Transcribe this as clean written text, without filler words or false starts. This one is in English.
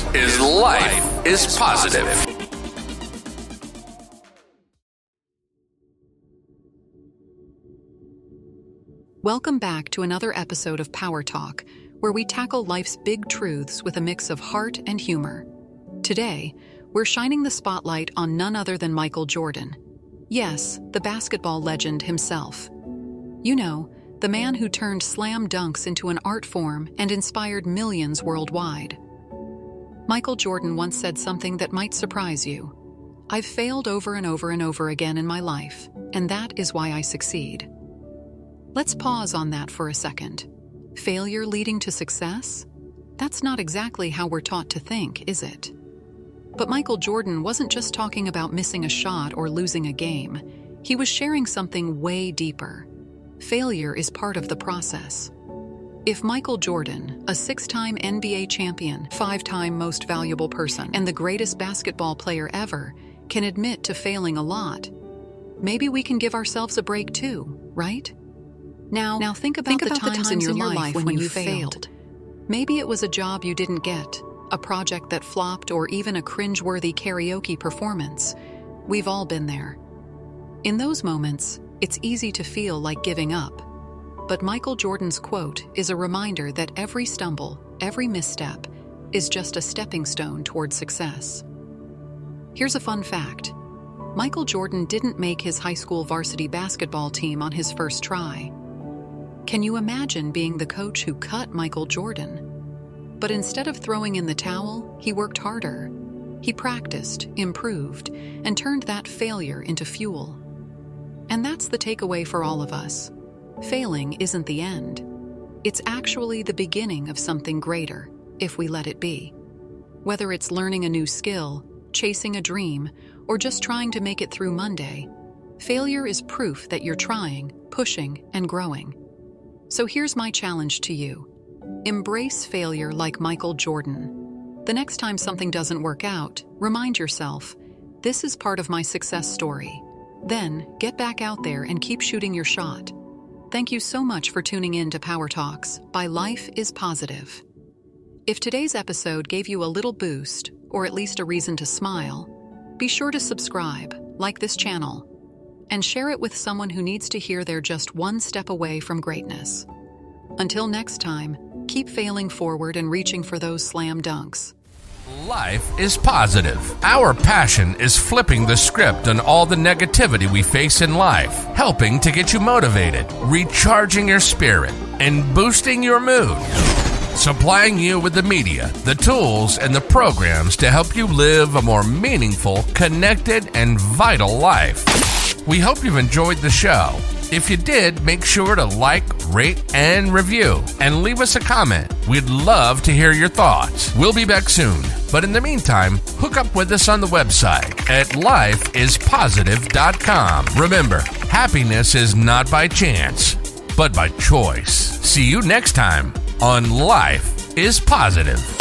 is Life is Positive. Welcome back to another episode of Power Talk, where we tackle life's big truths with a mix of heart and humor. Today, we're shining the spotlight on none other than Michael Jordan. Yes, the basketball legend himself. You know, the man who turned slam dunks into an art form and inspired millions worldwide. Michael Jordan once said something that might surprise you. I've failed over and over and over again in my life, and that is why I succeed. Let's pause on that for a second. Failure leading to success? That's not exactly how we're taught to think, is it? But Michael Jordan wasn't just talking about missing a shot or losing a game. He was sharing something way deeper. Failure is part of the process. If Michael Jordan, a 6-time NBA champion, 5-time most valuable person, and the greatest basketball player ever, can admit to failing a lot, maybe we can give ourselves a break too, right? Now think about the times in your life when you failed. Maybe it was a job you didn't get, a project that flopped, or even a cringe-worthy karaoke performance. We've all been there. In those moments, it's easy to feel like giving up. But Michael Jordan's quote is a reminder that every stumble, every misstep, is just a stepping stone toward success. Here's a fun fact. Michael Jordan didn't make his high school varsity basketball team on his first try. Can you imagine being the coach who cut Michael Jordan? But instead of throwing in the towel, he worked harder. He practiced, improved, and turned that failure into fuel. And that's the takeaway for all of us. Failing isn't the end. It's actually the beginning of something greater, if we let it be. Whether it's learning a new skill, chasing a dream, or just trying to make it through Monday, failure is proof that you're trying, pushing, and growing. So here's my challenge to you. Embrace failure like Michael Jordan. The next time something doesn't work out, remind yourself, this is part of my success story. Then, get back out there and keep shooting your shot. Thank you so much for tuning in to Power Talks by Life is Positive. If today's episode gave you a little boost, or at least a reason to smile, be sure to subscribe, like this channel, and share it with someone who needs to hear they're just one step away from greatness. Until next time, keep failing forward and reaching for those slam dunks. Life is Positive. Our passion is flipping the script on all the negativity we face in life, helping to get you motivated, recharging your spirit, and boosting your mood. Supplying you with the media, the tools, and the programs to help you live a more meaningful, connected, and vital life. We hope you've enjoyed the show. If you did, make sure to like, rate, and review, and leave us a comment. We'd love to hear your thoughts. We'll be back soon. But in the meantime, hook up with us on the website at lifeispositive.com. Remember, happiness is not by chance, but by choice. See you next time on Life is Positive.